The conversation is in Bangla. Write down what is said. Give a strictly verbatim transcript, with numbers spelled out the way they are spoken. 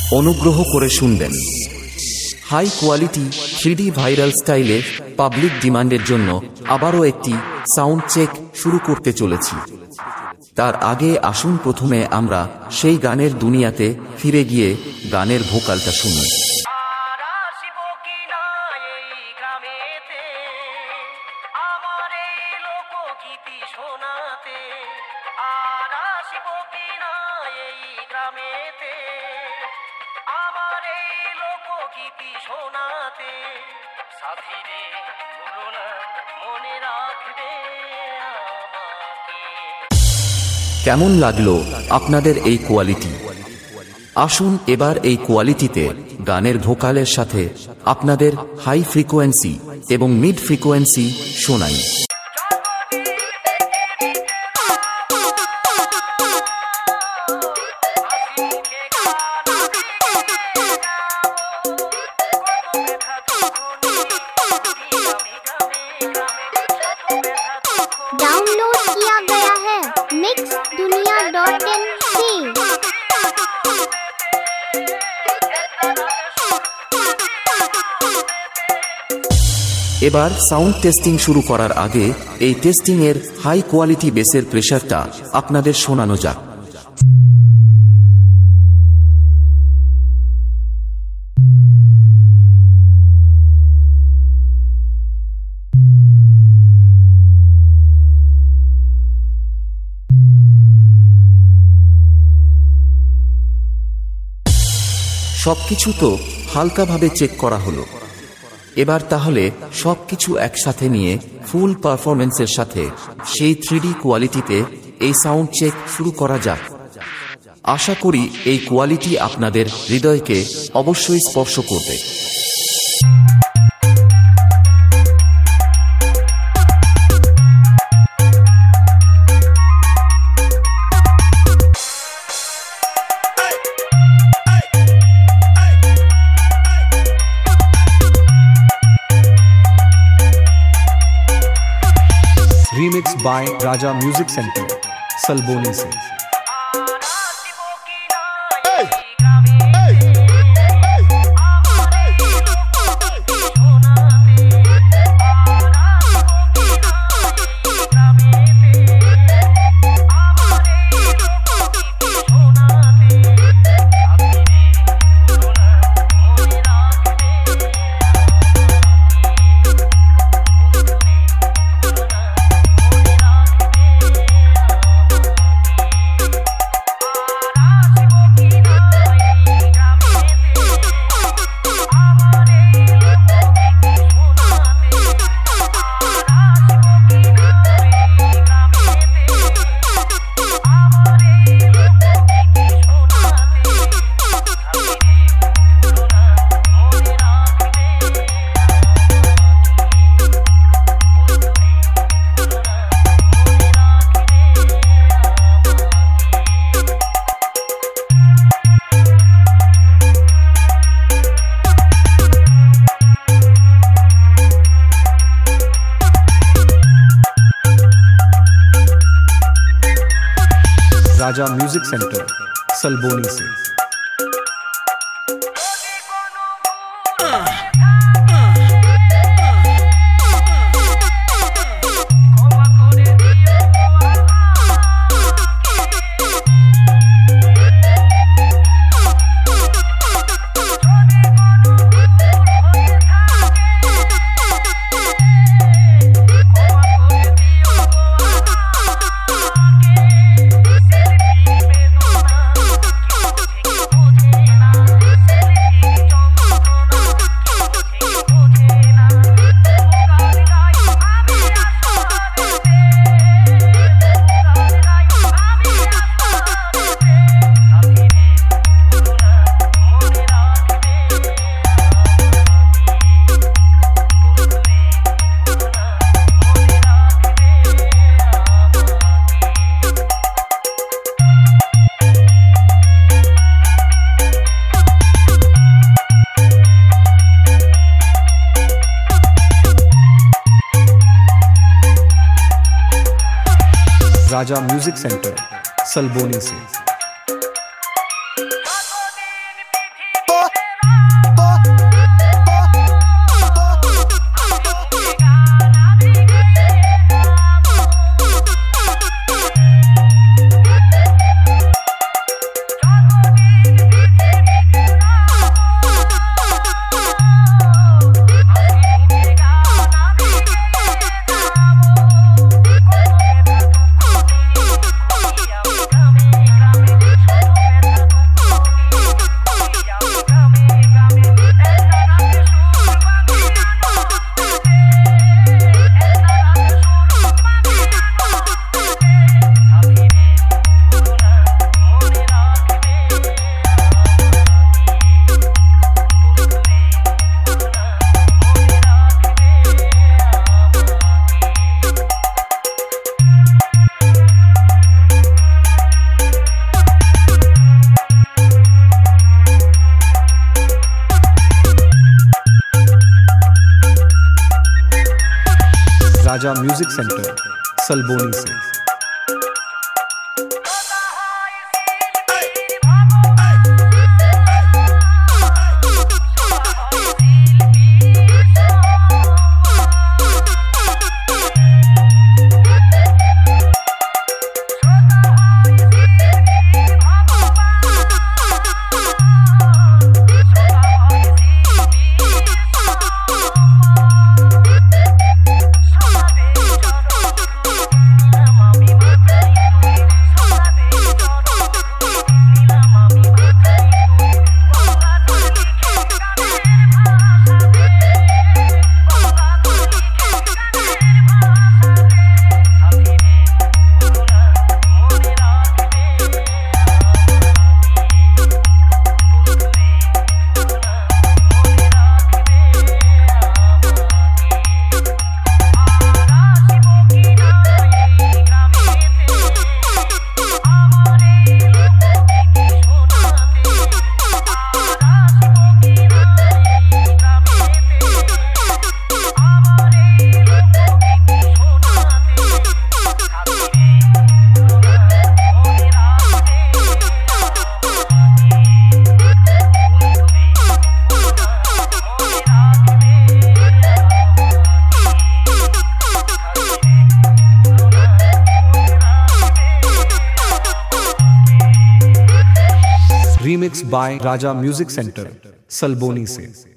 অনুগ্রহ করে শুনবেন। High quality three D viral স্টাইলে পাবলিক ডিমান্ডের জন্য আবারও একটি সাউন্ড চেক শুরু করতে চলেছি। তার আগে আসুন প্রথমে আমরা সেই গানের দুনিয়াতে ফিরে গিয়ে গানের ভোকালটা শুনি। কেমন লাগলো আপনাদের এই কোয়ালিটি? আসুন এবার এই কোয়ালিটিতে গানের ভোকালের সাথে আপনাদের হাই ফ্রিকোয়েন্সি এবং মিড ফ্রিকোয়েন্সি শোনাই। डाउनलोड किया गया है मिक्स दुनिया डॉट इन से। এবার সাউন্ড টেস্টিং শুরু করার আগে এই টেস্টিং এর হাই কোয়ালিটি বেসের প্রেসারটা আপনাদের শোনানো যাক। সবকিছু তো হালকাভাবে চেক করা হলো, এবার তাহলে সবকিছু একসাথে নিয়ে ফুল পারফরমেন্সের সাথে সেই থ্রি ডি কোয়ালিটিতে এই সাউন্ড চেক শুরু করা যাক। আশা করি এই কোয়ালিটি আপনাদের হৃদয়কে অবশ্যই স্পর্শ করবে। Remix by Raja Music Center, Salboni se। Raja music centre, Salboni से। राजा म्यूजिक सेंटर, सलबोनी से। राजा म्यूजिक सेंटर सलबोनी से। Remix by Raja Music Center, Salboni se।